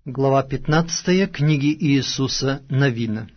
Глава 15 книги Иисуса Навина.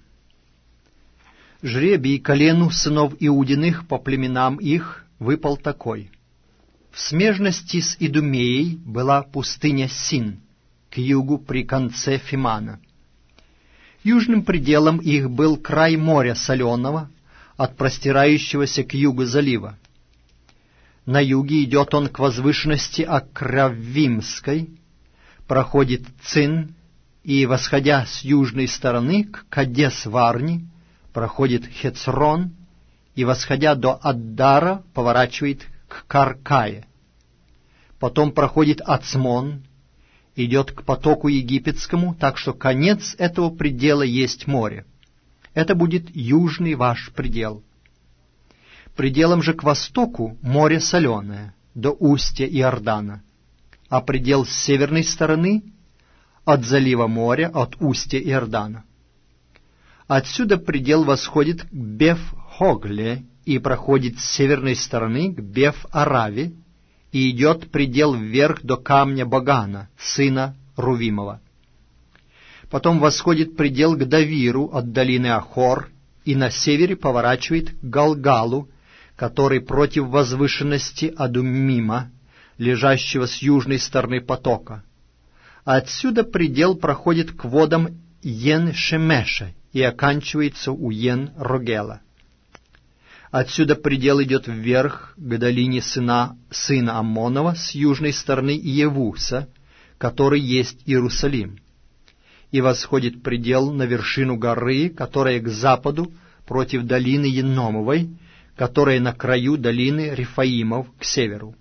Жребий колену сынов Иудиных по племенам их выпал такой. В смежности с Идумеей была пустыня Син, к югу при конце Фимана. Южным пределом их был край моря соленого, от простирающегося к югу залива. На юге идет он к возвышенности Акравимской, проходит Цин, и, восходя с южной стороны к Кадес-Варни, проходит Хецрон, и, восходя до Аддара, поворачивает к Каркае. Потом проходит Ацмон, идет к потоку египетскому, так что конец этого предела есть море. Это будет южный ваш предел. Пределом же к востоку море соленое, до устья Иордана, а предел с северной стороны — от залива моря, от устья Иордана. Отсюда предел восходит к Беф-Хогле и проходит с северной стороны к Беф-Араве, и идет предел вверх до камня Багана, сына Рувимова. Потом восходит предел к Давиру от долины Ахор, и на севере поворачивает к Галгалу, который против возвышенности Адуммима, лежащего с южной стороны потока. Отсюда предел проходит к водам Йен-Шемеша и оканчивается у Йен-Рогела. Отсюда предел идет вверх к долине сына Аммонова с южной стороны Иевуса, который есть Иерусалим, и восходит предел на вершину горы, которая к западу против долины Еномовой, которая на краю долины Рефаимов к северу.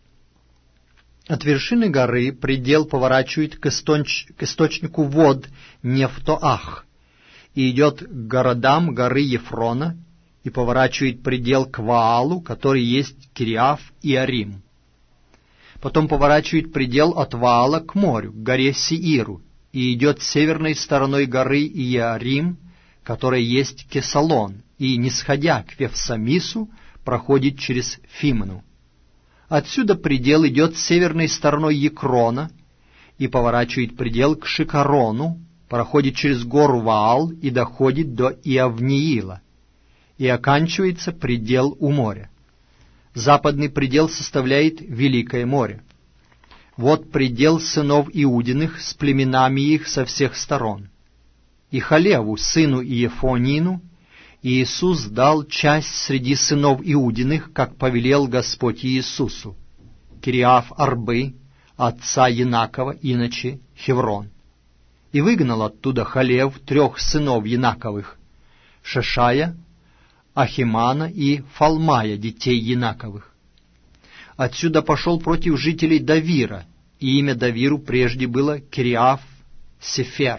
От вершины горы предел поворачивает к источнику вод Нефтоах и идет к городам горы Ефрона и поворачивает предел к Ваалу, который есть Кириаф и Арим. Потом поворачивает предел от Ваала к морю, к горе Сеиру, и идет северной стороной горы Иарим, которая есть Кесалон, и, нисходя к Вефсамису, проходит через Фимну. Отсюда предел идет северной стороной Екрона и поворачивает предел к Шикарону, проходит через гору Ваал и доходит до Иавниила, и оканчивается предел у моря. Западный предел составляет Великое море. Вот предел сынов Иудиных с племенами их со всех сторон. И Халеву, сыну Иефонину, Иисус дал часть среди сынов Иудиных, как повелел Господь Иисусу, Кириаф-Арбы, отца Янакова, иначе Хеврон. И выгнал оттуда Халев 3 сынов Янаковых, Шешая, Ахимана и Фалмая, детей Янаковых. Отсюда пошел против жителей Давира, и имя Давиру прежде было Кириаф-Сефер.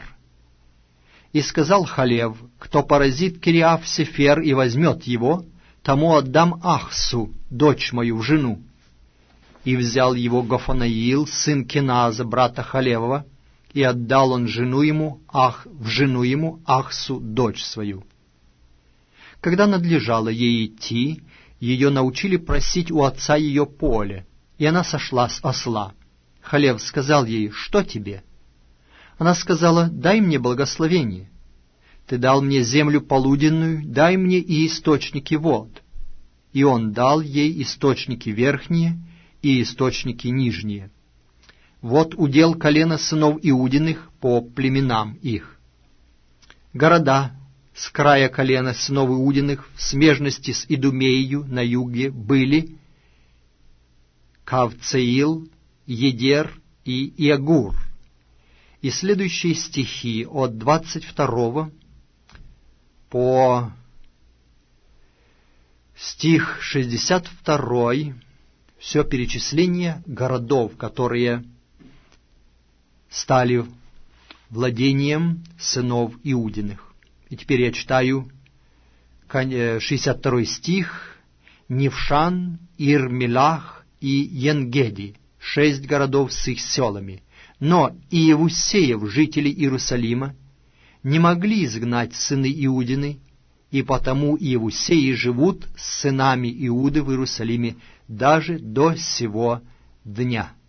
И сказал Халев: кто поразит Кириаф-Сефер и возьмет его, тому отдам Ахсу, дочь мою, в жену. И взял его Гофанаил, сын Кеназа, брата Халевова, и отдал он в жену ему Ахсу, дочь свою. Когда надлежало ей идти, ее научили просить у отца ее поле, и она сошла с осла. Халев сказал ей: что тебе? Она сказала: дай мне благословение. Ты дал мне землю полуденную, дай мне и источники вод. И он дал ей источники верхние и источники нижние. Вот удел колена сынов Иудиных по племенам их. Города с края колена сынов Иудиных в смежности с Идумею на юге были Кавцеил, Едер и Иагур. И следующие стихи от 22 по стих 62, все перечисление городов, которые стали владением сынов Иудиных. И теперь я читаю 62 стих: Нившан, Ир-Мелах и Енгеди, 6 городов с их селами. Но Иевусеев, жители Иерусалима, не могли изгнать сыны Иудины, и потому Иевусеи живут с сынами Иуды в Иерусалиме даже до сего дня.